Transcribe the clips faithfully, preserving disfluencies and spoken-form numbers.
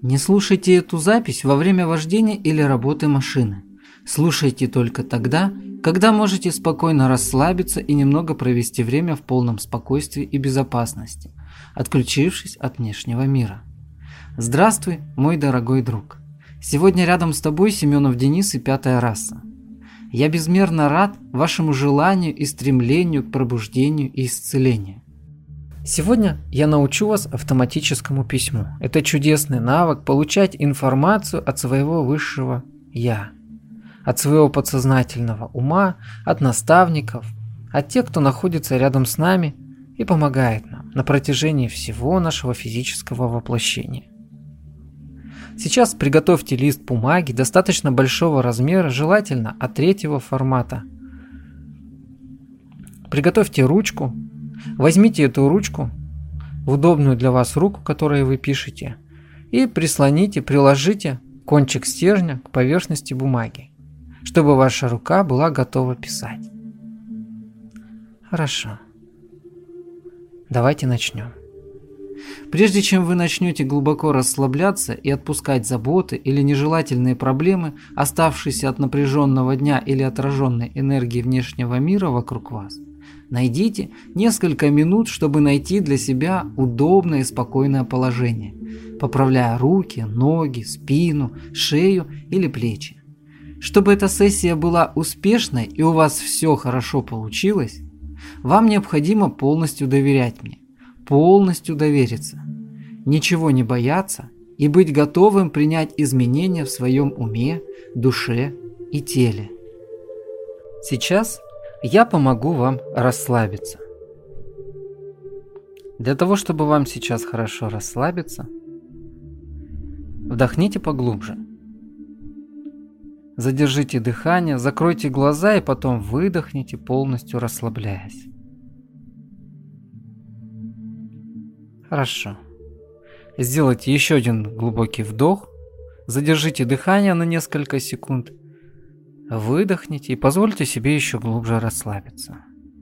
Не слушайте эту запись во время вождения или работы машины. Слушайте только тогда, когда можете спокойно расслабиться и немного провести время в полном спокойствии и безопасности, отключившись от внешнего мира. Здравствуй, мой дорогой друг. Сегодня рядом с тобой Семенов Денис и Пятая раса. Я безмерно рад вашему желанию и стремлению к пробуждению и исцелению. Сегодня я научу вас автоматическому письму. Это чудесный навык получать информацию от своего высшего «Я», от своего подсознательного ума, от наставников, от тех, кто находится рядом с нами и помогает нам на протяжении всего нашего физического воплощения. Сейчас приготовьте лист бумаги достаточно большого размера, желательно от третьего формата. Приготовьте ручку. Возьмите эту ручку в удобную для вас руку, которой вы пишете, и прислоните, приложите кончик стержня к поверхности бумаги, чтобы ваша рука была готова писать. Хорошо. Давайте начнем. Прежде чем вы начнете глубоко расслабляться и отпускать заботы или нежелательные проблемы, оставшиеся от напряженного дня или отраженной энергии внешнего мира вокруг вас, найдите несколько минут, чтобы найти для себя удобное и спокойное положение, поправляя руки, ноги, спину, шею или плечи. Чтобы эта сессия была успешной и у вас все хорошо получилось, вам необходимо полностью доверять мне, полностью довериться, ничего не бояться и быть готовым принять изменения в своем уме, душе и теле. Сейчас я помогу вам расслабиться. Для того, чтобы вам сейчас хорошо расслабиться, вдохните поглубже. Задержите дыхание, закройте глаза и потом выдохните, полностью расслабляясь. Хорошо. Сделайте еще один глубокий вдох, задержите дыхание на несколько секунд, выдохните и позвольте себе еще глубже расслабиться.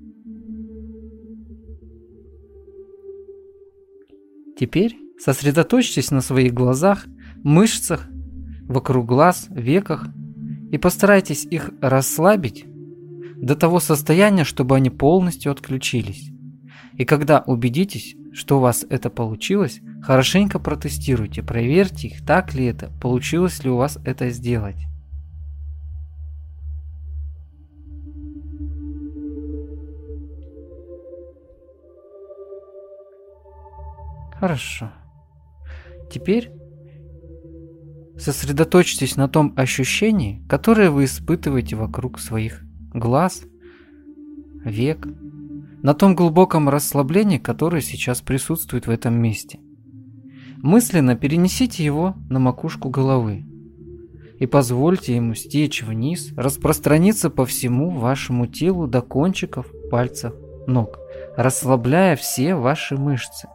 Теперь сосредоточьтесь на своих глазах, мышцах, вокруг глаз, веках и постарайтесь их расслабить до того состояния, чтобы они полностью отключились. И когда убедитесь, что у вас это получилось, хорошенько протестируйте, проверьте их, так ли это, получилось ли у вас это сделать. Хорошо. Теперь сосредоточьтесь на том ощущении, которое вы испытываете вокруг своих глаз, век, на том глубоком расслаблении, которое сейчас присутствует в этом месте. Мысленно перенесите его на макушку головы и позвольте ему стечь вниз, распространиться по всему вашему телу до кончиков пальцев ног, расслабляя все ваши мышцы.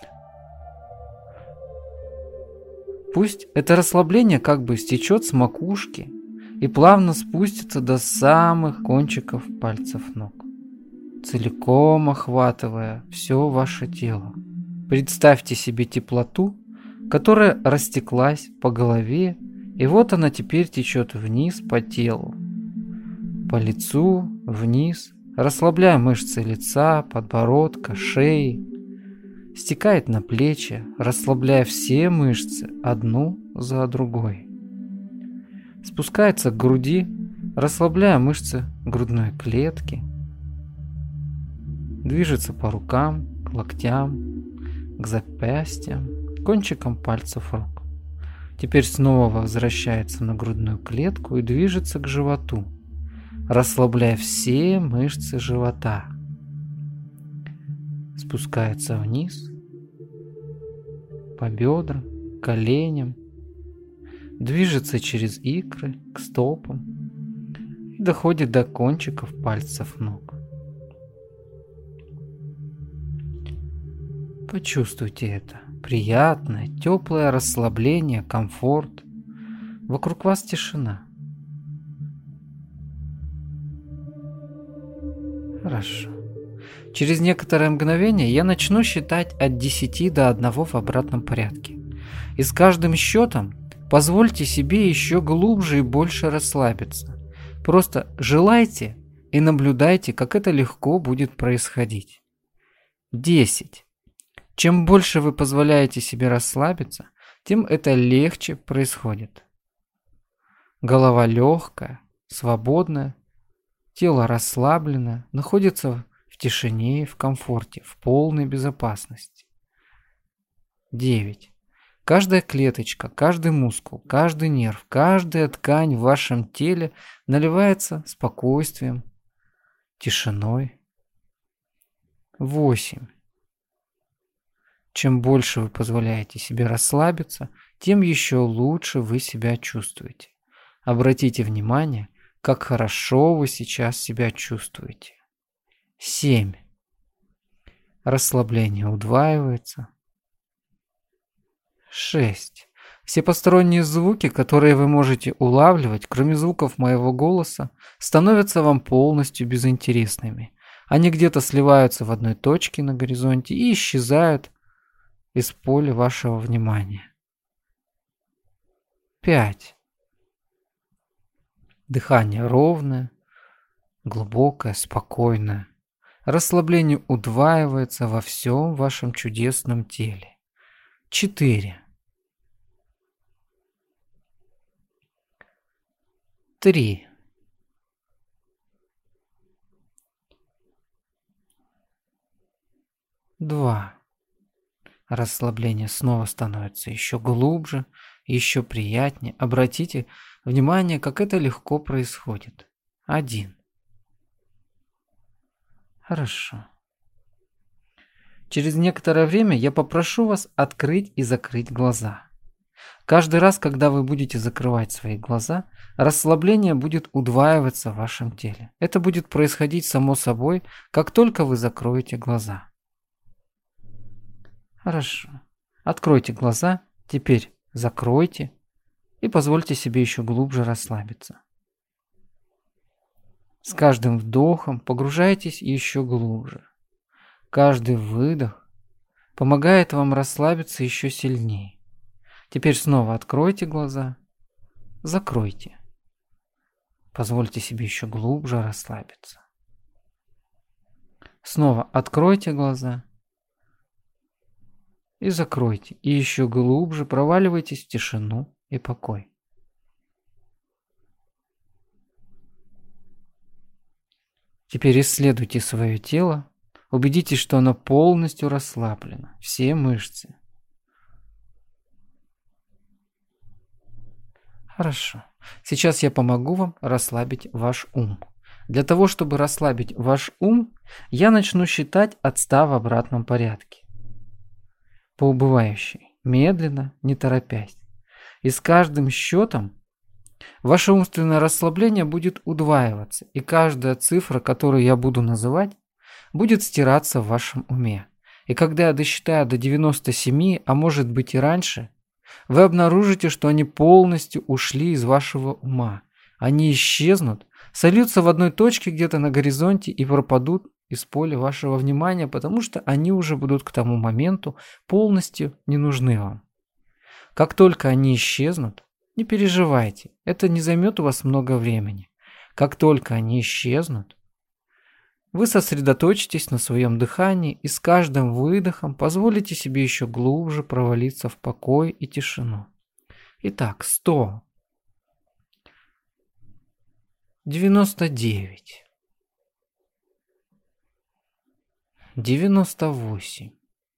Пусть это расслабление как бы стечет с макушки и плавно спустится до самых кончиков пальцев ног, целиком охватывая все ваше тело. Представьте себе теплоту, которая растеклась по голове, и вот она теперь течет вниз по телу, по лицу, вниз, расслабляя мышцы лица, подбородка, шеи, стекает на плечи, расслабляя все мышцы одну за другой. Спускается к груди, расслабляя мышцы грудной клетки. Движется по рукам, к локтям, к запястьям, кончикам пальцев рук. Теперь снова возвращается на грудную клетку и движется к животу, расслабляя все мышцы живота. Спускается вниз, по бедрам, коленям, движется через икры к стопам и доходит до кончиков пальцев ног. Почувствуйте это. Приятное, теплое расслабление, комфорт. Вокруг вас тишина. Хорошо. Через некоторое мгновение я начну считать от десяти до одного в обратном порядке. И с каждым счетом позвольте себе еще глубже и больше расслабиться. Просто желайте и наблюдайте, как это легко будет происходить. десять. Чем больше вы позволяете себе расслабиться, тем это легче происходит. Голова легкая, свободная, тело расслабленное, находится в тишине, в комфорте, в полной безопасности. девять. Каждая клеточка, каждый мускул, каждый нерв, каждая ткань в вашем теле наливается спокойствием, тишиной. восемь. Чем больше вы позволяете себе расслабиться, тем еще лучше вы себя чувствуете. Обратите внимание, как хорошо вы сейчас себя чувствуете. семь. Расслабление удваивается. шесть. Все посторонние звуки, которые вы можете улавливать, кроме звуков моего голоса, становятся вам полностью безинтересными. Они где-то сливаются в одной точке на горизонте и исчезают из поля вашего внимания. пять. Дыхание ровное, глубокое, спокойное. Расслабление удваивается во всем вашем чудесном теле. четыре. три. два. Расслабление снова становится еще глубже, еще приятнее. Обратите внимание, как это легко происходит. один. Хорошо. Через некоторое время я попрошу вас открыть и закрыть глаза. Каждый раз, когда вы будете закрывать свои глаза, расслабление будет удваиваться в вашем теле. Это будет происходить само собой, как только вы закроете глаза. Хорошо. Откройте глаза, теперь закройте и позвольте себе еще глубже расслабиться. С каждым вдохом погружайтесь еще глубже. Каждый выдох помогает вам расслабиться еще сильнее. Теперь снова откройте глаза, закройте. Позвольте себе еще глубже расслабиться. Снова откройте глаза и закройте. И еще глубже проваливайтесь в тишину и покой. Теперь исследуйте свое тело. Убедитесь, что оно полностью расслаблено. Все мышцы. Хорошо. Сейчас я помогу вам расслабить ваш ум. Для того, чтобы расслабить ваш ум, я начну считать от ста в обратном порядке. По убывающей, медленно, не торопясь. И с каждым счетом ваше умственное расслабление будет удваиваться, и каждая цифра, которую я буду называть, будет стираться в вашем уме. И когда я досчитаю до девяноста семи, а может быть и раньше, вы обнаружите, что они полностью ушли из вашего ума. Они исчезнут, сольются в одной точке где-то на горизонте и пропадут из поля вашего внимания, потому что они уже будут к тому моменту полностью не нужны вам. Как только они исчезнут, не переживайте, это не займет у вас много времени. Как только они исчезнут, вы сосредоточитесь на своем дыхании и с каждым выдохом позволите себе еще глубже провалиться в покой и тишину. Итак, сто, девяносто девять, девяносто восемь,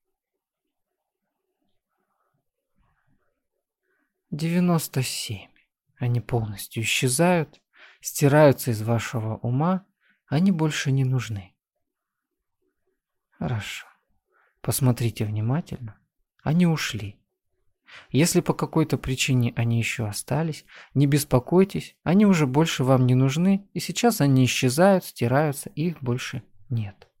девяносто семь. Они полностью исчезают, стираются из вашего ума. Они больше не нужны. Хорошо. Посмотрите внимательно. Они ушли. Если по какой-то причине они еще остались, не беспокойтесь, они уже больше вам не нужны, и сейчас они исчезают, стираются, их больше нет.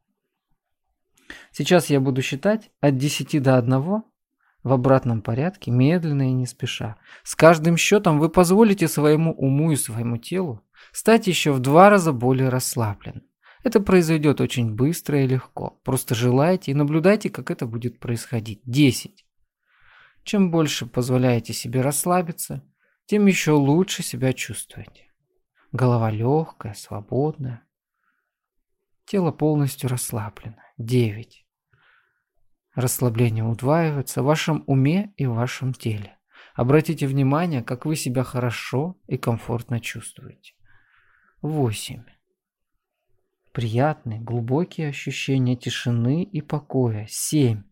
Сейчас я буду считать от десяти до одного в обратном порядке, медленно и не спеша. С каждым счетом вы позволите своему уму и своему телу стать еще в два раза более расслабленным. Это произойдет очень быстро и легко. Просто желайте и наблюдайте, как это будет происходить. десять, Чем больше позволяете себе расслабиться, тем еще лучше себя чувствуете. Голова легкая, свободная. Тело полностью расслаблено. девять. Расслабление удваивается в вашем уме и в вашем теле. Обратите внимание, как вы себя хорошо и комфортно чувствуете. восемь. Приятные, глубокие ощущения тишины и покоя. семь.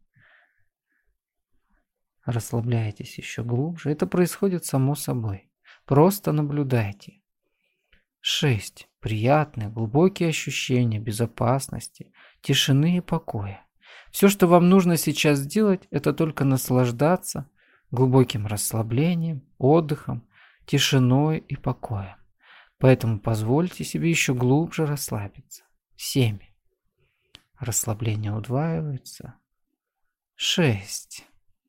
Расслабляйтесь еще глубже. Это происходит само собой. Просто наблюдайте. шесть. Приятные, глубокие ощущения безопасности, тишины и покоя. Все, что вам нужно сейчас сделать, это только наслаждаться глубоким расслаблением, отдыхом, тишиной и покоем. Поэтому позвольте себе еще глубже расслабиться. семь. Расслабление удваивается. шесть.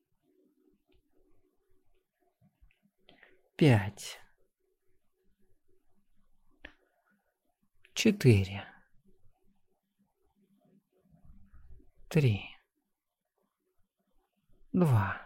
пять. четыре. три. два.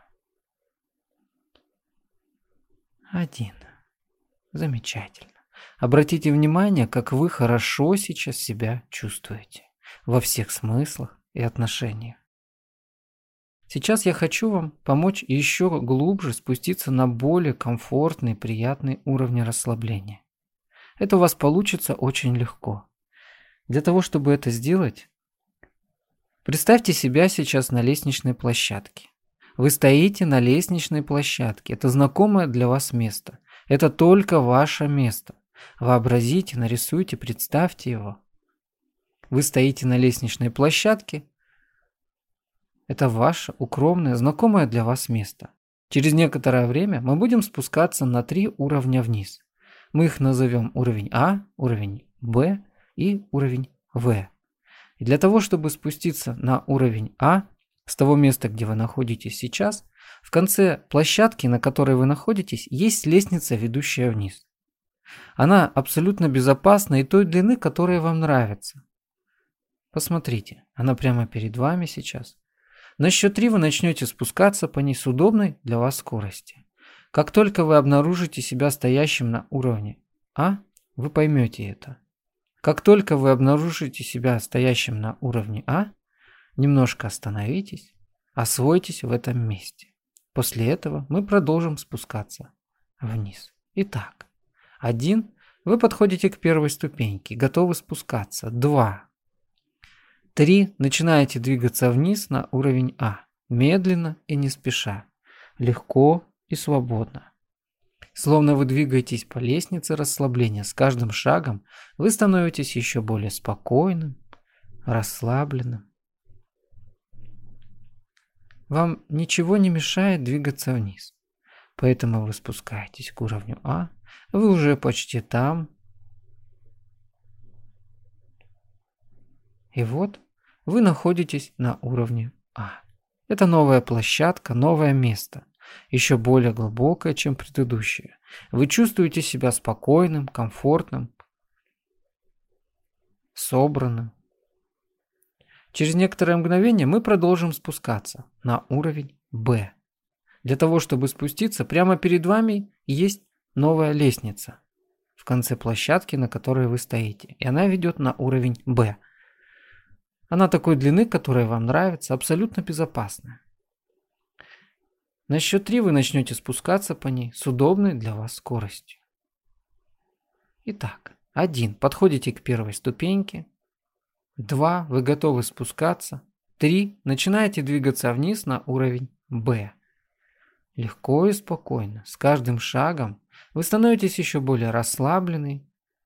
один. Замечательно. Обратите внимание, как вы хорошо сейчас себя чувствуете во всех смыслах и отношениях. Сейчас я хочу вам помочь еще глубже спуститься на более комфортный, приятный уровень расслабления. Это у вас получится очень легко. Для того, чтобы это сделать, представьте себя сейчас на лестничной площадке. Вы стоите на лестничной площадке. Это знакомое для вас место. Это только ваше место. Вообразите, нарисуйте, представьте его. Вы стоите на лестничной площадке. Это ваше укромное, знакомое для вас место. Через некоторое время мы будем спускаться на три уровня вниз. Мы их назовем уровень А, уровень Б и уровень В. И для того, чтобы спуститься на уровень А, с того места, где вы находитесь сейчас, в конце площадки, на которой вы находитесь, есть лестница, ведущая вниз. Она абсолютно безопасна и той длины, которая вам нравится. Посмотрите, она прямо перед вами сейчас. На счет три вы начнете спускаться по ней с удобной для вас скорости. Как только вы обнаружите себя стоящим на уровне А, вы поймете это. Как только вы обнаружите себя стоящим на уровне А, немножко остановитесь, освойтесь в этом месте. После этого мы продолжим спускаться вниз. Итак, один. Вы подходите к первой ступеньке, готовы спускаться. два. три. Начинаете двигаться вниз на уровень А. Медленно и не спеша. Легко и свободно. Словно вы двигаетесь по лестнице расслабления. С каждым шагом вы становитесь еще более спокойным, расслабленным. Вам ничего не мешает двигаться вниз. Поэтому вы спускаетесь к уровню А. Вы уже почти там. И вот вы находитесь на уровне А. Это новая площадка, новое место. Еще более глубокое, чем предыдущее. Вы чувствуете себя спокойным, комфортным, собранным. Через некоторое мгновение мы продолжим спускаться на уровень Б. Для того, чтобы спуститься, прямо перед вами есть новая лестница в конце площадки, на которой вы стоите. И она ведет на уровень Б. Она такой длины, которая вам нравится, абсолютно безопасная. На счет три вы начнете спускаться по ней с удобной для вас скоростью. Итак, один. Подходите к первой ступеньке. два. Вы готовы спускаться. три. Начинаете двигаться вниз на уровень Б. Легко и спокойно. С каждым шагом вы становитесь еще более расслаблены.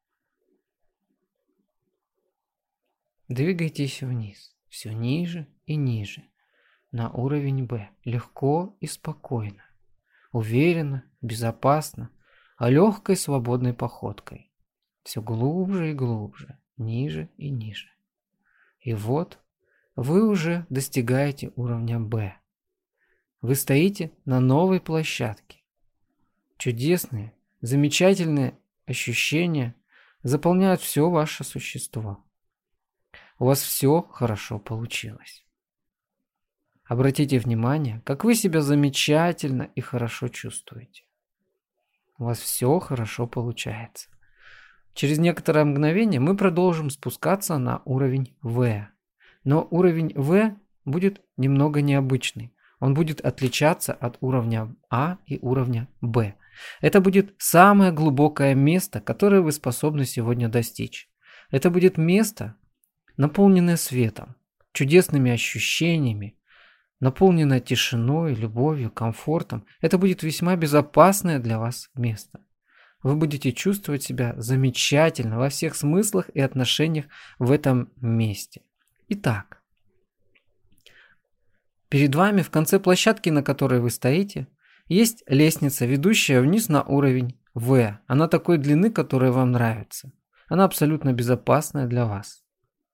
Двигайтесь вниз. Все ниже и ниже. На уровень Б. Легко и спокойно. Уверенно, безопасно, а легкой свободной походкой. Все глубже и глубже, ниже и ниже. И вот вы уже достигаете уровня Б. Вы стоите на новой площадке. Чудесные, замечательные ощущения заполняют все ваше существо. У вас все хорошо получилось. Обратите внимание, как вы себя замечательно и хорошо чувствуете. У вас все хорошо получается. Через некоторое мгновение мы продолжим спускаться на уровень В. Но уровень В будет немного необычный. Он будет отличаться от уровня А и уровня Б. Это будет самое глубокое место, которое вы способны сегодня достичь. Это будет место, наполненное светом, чудесными ощущениями, наполненное тишиной, любовью, комфортом. Это будет весьма безопасное для вас место. Вы будете чувствовать себя замечательно во всех смыслах и отношениях в этом месте. Итак, перед вами в конце площадки, на которой вы стоите, есть лестница, ведущая вниз на уровень В. Она такой длины, которая вам нравится. Она абсолютно безопасная для вас.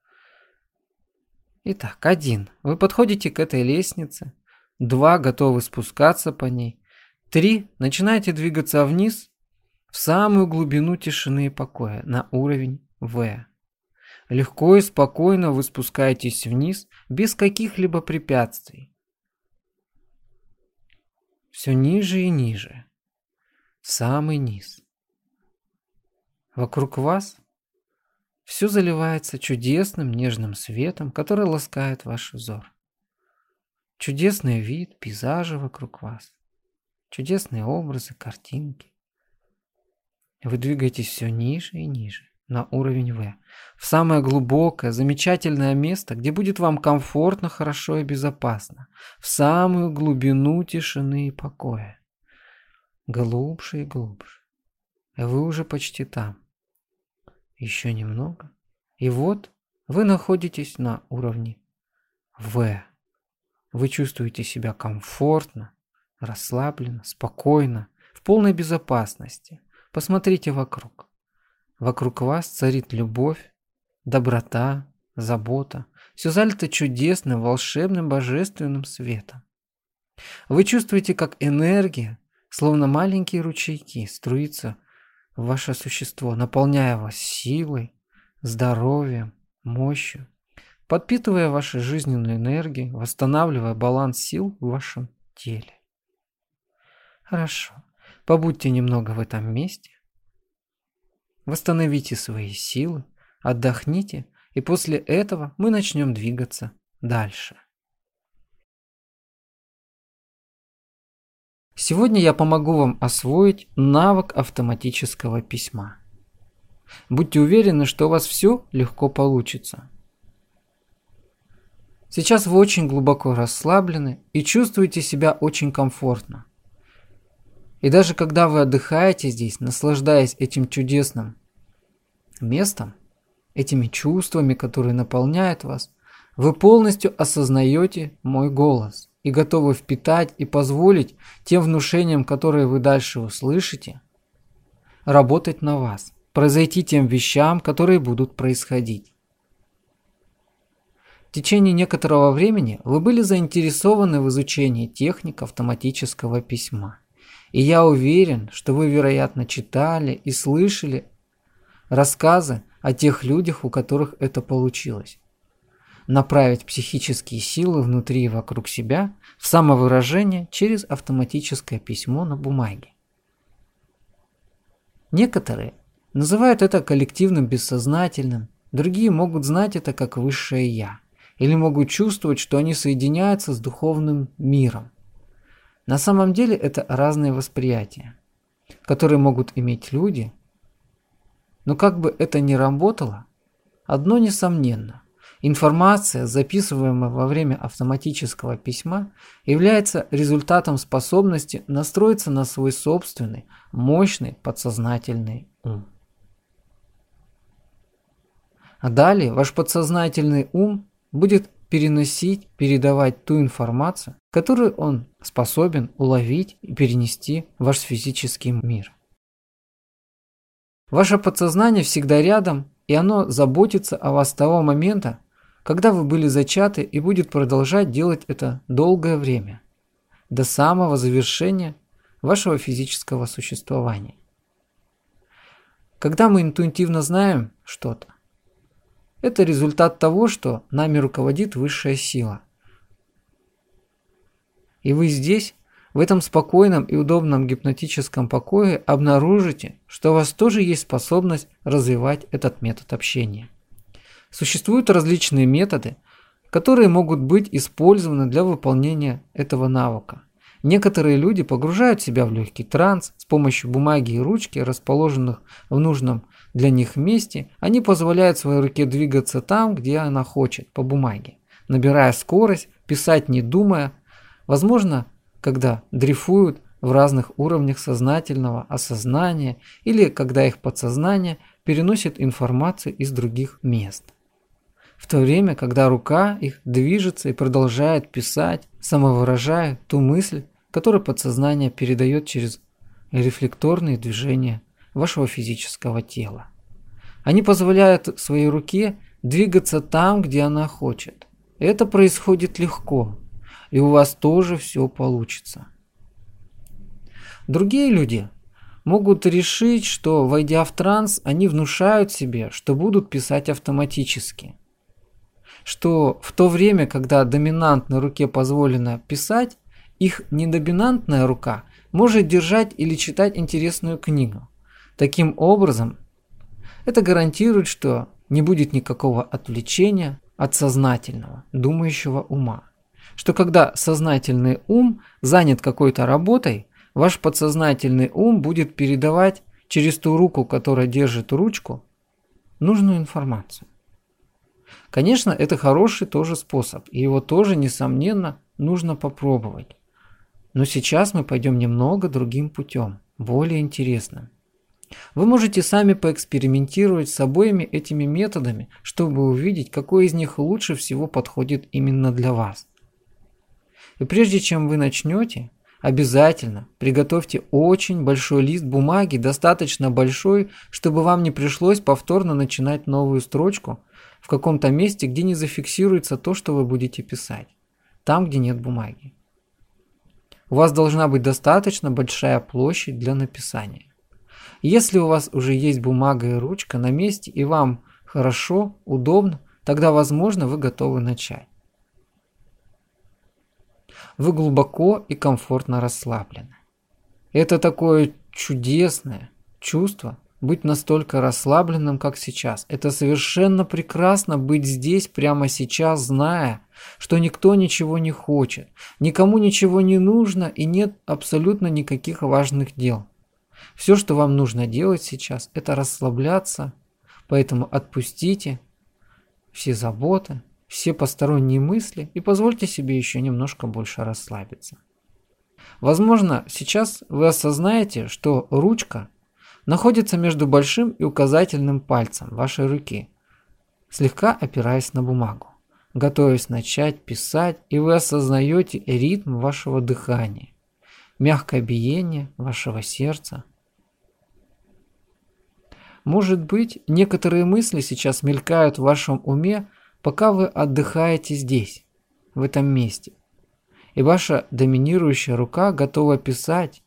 Итак, один. Вы подходите к этой лестнице. Два. Готовы спускаться по ней. Три. Начинаете двигаться вниз в самую глубину тишины и покоя, на уровень В. Легко и спокойно вы спускаетесь вниз, без каких-либо препятствий. Все ниже и ниже. Самый низ. Вокруг вас все заливается чудесным нежным светом, который ласкает ваш взор. Чудесный вид, пейзажи вокруг вас. Чудесные образы, картинки. Вы двигаетесь все ниже и ниже, на уровень В. В самое глубокое, замечательное место, где будет вам комфортно, хорошо и безопасно. В самую глубину тишины и покоя. Глубже и глубже. И вы уже почти там. Еще немного. И вот вы находитесь на уровне В. Вы чувствуете себя комфортно, расслабленно, спокойно, в полной безопасности. Посмотрите вокруг. Вокруг вас царит любовь, доброта, забота. Все залито чудесным, волшебным, божественным светом. Вы чувствуете, как энергия, словно маленькие ручейки, струится в ваше существо, наполняя вас силой, здоровьем, мощью, подпитывая вашу жизненную энергию, восстанавливая баланс сил в вашем теле. Хорошо. Побудьте немного в этом месте. Восстановите свои силы, отдохните, и после этого мы начнем двигаться дальше. Сегодня я помогу вам освоить навык автоматического письма. Будьте уверены, что у вас все легко получится. Сейчас вы очень глубоко расслаблены и чувствуете себя очень комфортно. И даже когда вы отдыхаете здесь, наслаждаясь этим чудесным местом, этими чувствами, которые наполняют вас, вы полностью осознаете мой голос и готовы впитать и позволить тем внушениям, которые вы дальше услышите, работать на вас, произойти тем вещам, которые будут происходить. В течение некоторого времени вы были заинтересованы в изучении техник автоматического письма. И я уверен, что вы, вероятно, читали и слышали рассказы о тех людях, у которых это получилось. Направить психические силы внутри и вокруг себя в самовыражение через автоматическое письмо на бумаге. Некоторые называют это коллективным бессознательным, другие могут знать это как высшее «я», или могут чувствовать, что они соединяются с духовным миром. На самом деле это разные восприятия, которые могут иметь люди, но как бы это ни работало, одно несомненно. Информация, записываемая во время автоматического письма, является результатом способности настроиться на свой собственный, мощный подсознательный ум. А далее ваш подсознательный ум будет переносить, передавать ту информацию, которую он способен уловить и перенести в ваш физический мир. Ваше подсознание всегда рядом, и оно заботится о вас с того момента, когда вы были зачаты, и будет продолжать делать это долгое время, до самого завершения вашего физического существования. Когда мы интуитивно знаем что-то, это результат того, что нами руководит высшая сила. И вы здесь, в этом спокойном и удобном гипнотическом покое, обнаружите, что у вас тоже есть способность развивать этот метод общения. Существуют различные методы, которые могут быть использованы для выполнения этого навыка. Некоторые люди погружают себя в легкий транс с помощью бумаги и ручки, расположенных в нужном для них месте. Они позволяют своей руке двигаться там, где она хочет, по бумаге, набирая скорость, писать не думая, возможно, когда дрейфуют в разных уровнях сознательного осознания или когда их подсознание переносит информацию из других мест. В то время, когда рука их движется и продолжает писать, самовыражая ту мысль, которую подсознание передает через рефлекторные движения вашего физического тела. Они позволяют своей руке двигаться там, где она хочет. Это происходит легко, и у вас тоже все получится. Другие люди могут решить, что, войдя в транс, они внушают себе, что будут писать автоматически. Что в то время, когда доминантной руке позволено писать, их недоминантная рука может держать или читать интересную книгу. Таким образом, это гарантирует, что не будет никакого отвлечения от сознательного, думающего ума. Что когда сознательный ум занят какой-то работой, ваш подсознательный ум будет передавать через ту руку, которая держит ручку, нужную информацию. Конечно, это хороший тоже способ, и его тоже, несомненно, нужно попробовать. Но сейчас мы пойдем немного другим путем, более интересным. Вы можете сами поэкспериментировать с обоими этими методами, чтобы увидеть, какой из них лучше всего подходит именно для вас. И прежде чем вы начнете, обязательно приготовьте очень большой лист бумаги, достаточно большой, чтобы вам не пришлось повторно начинать новую строчку в каком-то месте, где не зафиксируется то, что вы будете писать, там, где нет бумаги. У вас должна быть достаточно большая площадь для написания. Если у вас уже есть бумага и ручка на месте, и вам хорошо, удобно, тогда, возможно, вы готовы начать. Вы глубоко и комфортно расслаблены. Это такое чудесное чувство быть настолько расслабленным, как сейчас. Это совершенно прекрасно быть здесь прямо сейчас, зная, что никто ничего не хочет, никому ничего не нужно и нет абсолютно никаких важных дел. Все, что вам нужно делать сейчас, это расслабляться, поэтому отпустите все заботы, все посторонние мысли и позвольте себе еще немножко больше расслабиться. Возможно, сейчас вы осознаете, что ручка находится между большим и указательным пальцем вашей руки, слегка опираясь на бумагу, готовясь начать писать, и вы осознаете ритм вашего дыхания, мягкое биение вашего сердца. Может быть, некоторые мысли сейчас мелькают в вашем уме, пока вы отдыхаете здесь, в этом месте, и ваша доминирующая рука готова писать.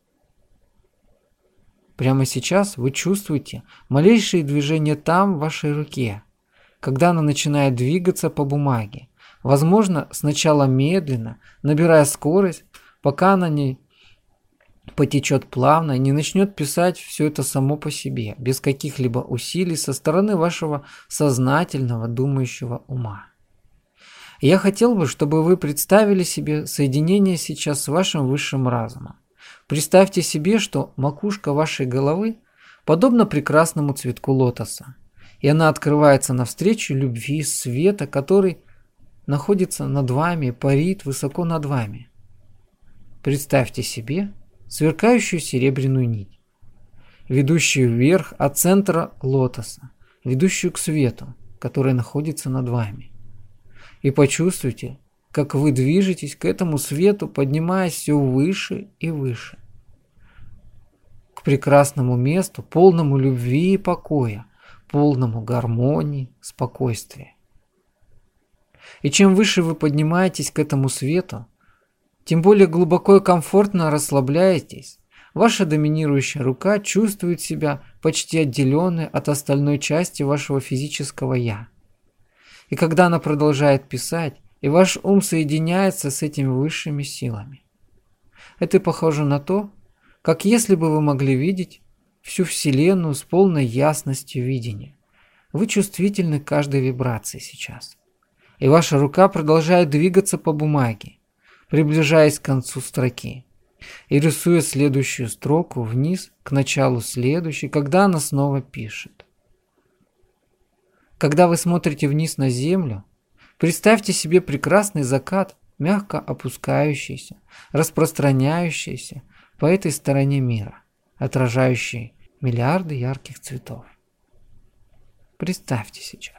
Прямо сейчас вы чувствуете малейшие движения там, в вашей руке, когда она начинает двигаться по бумаге. Возможно, сначала медленно, набирая скорость, пока она не потечет плавно и не начнет писать все это само по себе, без каких-либо усилий со стороны вашего сознательного думающего ума. Я хотел бы, чтобы вы представили себе соединение сейчас с вашим высшим разумом. Представьте себе, что макушка вашей головы подобна прекрасному цветку лотоса, и она открывается навстречу любви и света, который находится над вами и парит высоко над вами. Представьте себе сверкающую серебряную нить, ведущую вверх от центра лотоса, ведущую к свету, который находится над вами. И почувствуйте, как вы движетесь к этому свету, поднимаясь все выше и выше, к прекрасному месту, полному любви и покоя, полному гармонии, спокойствия. И чем выше вы поднимаетесь к этому свету, тем более глубоко и комфортно расслабляетесь. Ваша доминирующая рука чувствует себя почти отделенной от остальной части вашего физического «я». И когда она продолжает писать, и ваш ум соединяется с этими высшими силами, Это похоже на то, как если бы вы могли видеть всю Вселенную с полной ясностью видения. Вы чувствительны к каждой вибрации сейчас. И ваша рука продолжает двигаться по бумаге, приближаясь к концу строки и рисуя следующую строку вниз к началу следующей, когда она снова пишет. Когда вы смотрите вниз на землю, представьте себе прекрасный закат, мягко опускающийся, распространяющийся по этой стороне мира, отражающий миллиарды ярких цветов. Представьте сейчас.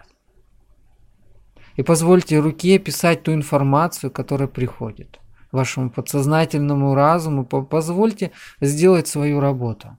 И позвольте руке писать ту информацию, которая приходит. Вашему подсознательному разуму позвольте сделать свою работу.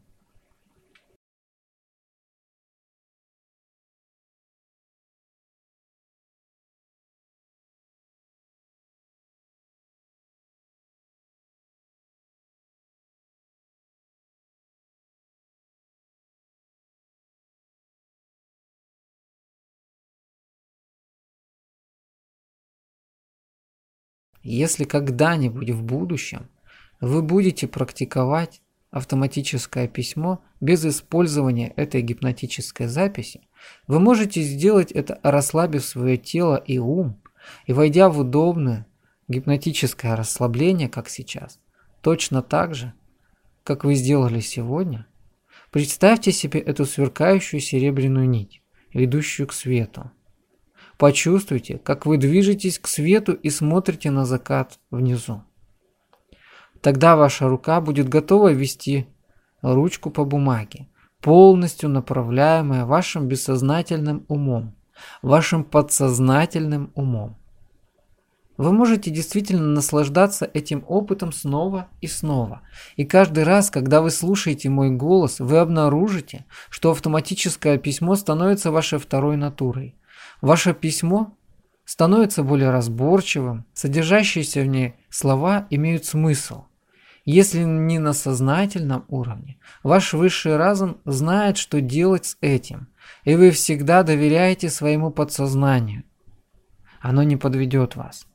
Если когда-нибудь в будущем вы будете практиковать автоматическое письмо без использования этой гипнотической записи, вы можете сделать это, расслабив свое тело и ум, и войдя в удобное гипнотическое расслабление, как сейчас, точно так же, как вы сделали сегодня. Представьте себе эту сверкающую серебряную нить, ведущую к свету. Почувствуйте, как вы движетесь к свету и смотрите на закат внизу. Тогда ваша рука будет готова вести ручку по бумаге, полностью направляемая вашим бессознательным умом, вашим подсознательным умом. Вы можете действительно наслаждаться этим опытом снова и снова. И каждый раз, когда вы слушаете мой голос, вы обнаружите, что автоматическое письмо становится вашей второй натурой. Ваше письмо становится более разборчивым, содержащиеся в ней слова имеют смысл. Если не на сознательном уровне, ваш высший разум знает, что делать с этим, и вы всегда доверяете своему подсознанию. Оно не подведет вас.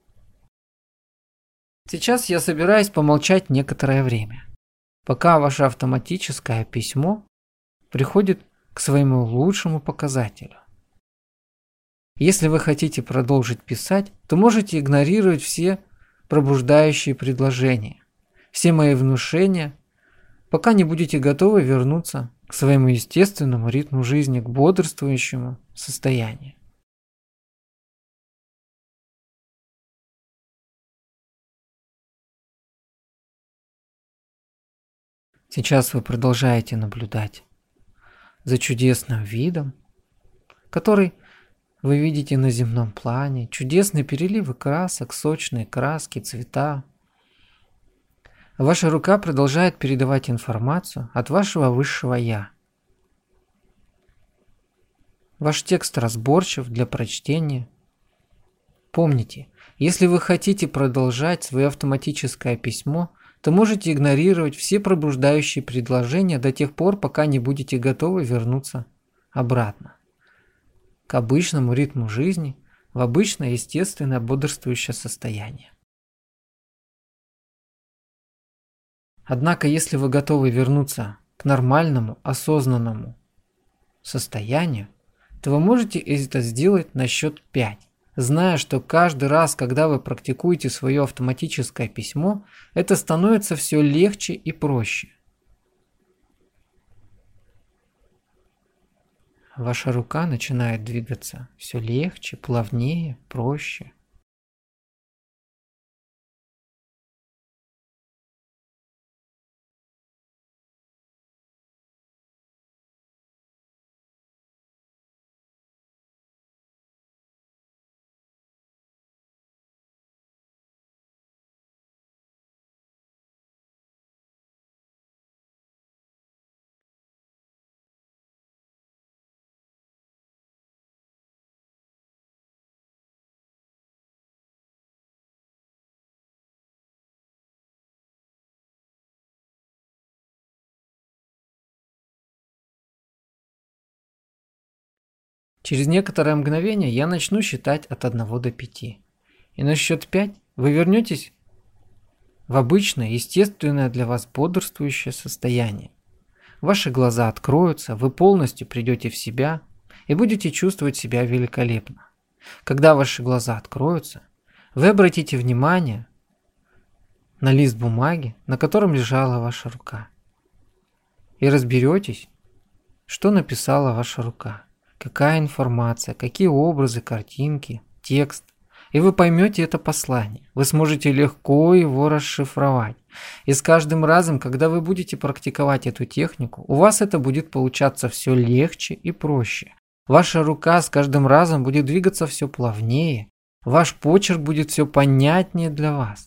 Сейчас я собираюсь помолчать некоторое время, пока ваше автоматическое письмо приходит к своему лучшему показателю. Если вы хотите продолжить писать, то можете игнорировать все пробуждающие предложения, все мои внушения, пока не будете готовы вернуться к своему естественному ритму жизни, к бодрствующему состоянию. Сейчас вы продолжаете наблюдать за чудесным видом, который вы видите на земном плане, чудесные переливы красок, сочные краски, цвета. Ваша рука продолжает передавать информацию от вашего высшего «Я». Ваш текст разборчив для прочтения. Помните, если вы хотите продолжать свое автоматическое письмо, то можете игнорировать все пробуждающие предложения до тех пор, пока не будете готовы вернуться обратно к обычному ритму жизни, в обычное естественное бодрствующее состояние. Однако, если вы готовы вернуться к нормальному, осознанному состоянию, то вы можете это сделать на счет пять, зная, что каждый раз, когда вы практикуете свое автоматическое письмо, это становится все легче и проще. Ваша рука начинает двигаться все легче, плавнее, проще. Через некоторое мгновение я начну считать от одного до пяти. И на счет пять вы вернетесь в обычное, естественное для вас бодрствующее состояние. Ваши глаза откроются, вы полностью придете в себя и будете чувствовать себя великолепно. Когда ваши глаза откроются, вы обратите внимание на лист бумаги, на котором лежала ваша рука, и разберетесь, что написала ваша рука, какая информация, какие образы, картинки, текст. И вы поймете это послание. Вы сможете легко его расшифровать. И с каждым разом, когда вы будете практиковать эту технику, у вас это будет получаться все легче и проще. Ваша рука с каждым разом будет двигаться все плавнее. Ваш почерк будет все понятнее для вас.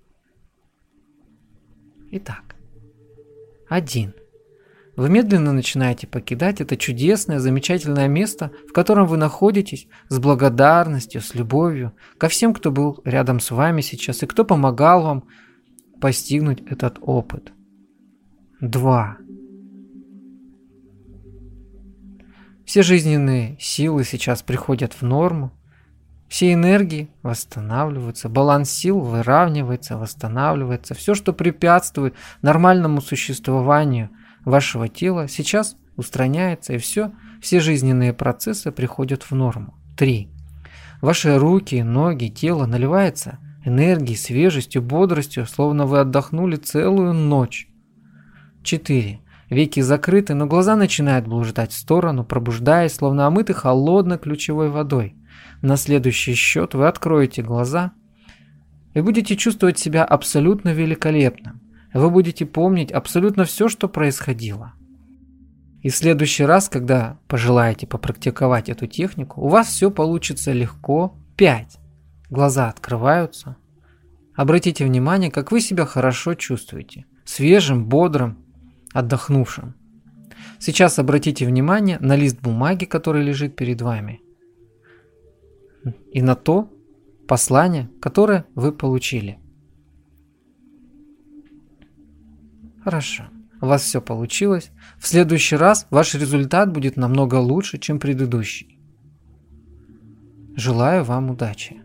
Итак, один. Вы медленно начинаете покидать это чудесное, замечательное место, в котором вы находитесь, с благодарностью, с любовью ко всем, кто был рядом с вами сейчас и кто помогал вам постигнуть этот опыт. Два. Все жизненные силы сейчас приходят в норму, все энергии восстанавливаются, баланс сил выравнивается, восстанавливается. Все, что препятствует нормальному существованию вашего тела, сейчас устраняется, и все, все жизненные процессы приходят в норму. Три. Ваши руки, ноги, тело наливается энергией, свежестью, бодростью, словно вы отдохнули целую ночь. Четыре. Веки закрыты, но глаза начинают блуждать в сторону, пробуждаясь, словно омыты холодной ключевой водой. На следующий счет вы откроете глаза и будете чувствовать себя абсолютно великолепным. Вы будете помнить абсолютно все, что происходило. И в следующий раз, когда пожелаете попрактиковать эту технику, у вас все получится легко. Пять. Глаза открываются. Обратите внимание, как вы себя хорошо чувствуете. Свежим, бодрым, отдохнувшим. Сейчас обратите внимание на лист бумаги, который лежит перед вами. И на то послание, которое вы получили. Хорошо, у вас все получилось. В следующий раз ваш результат будет намного лучше, чем предыдущий. Желаю вам удачи.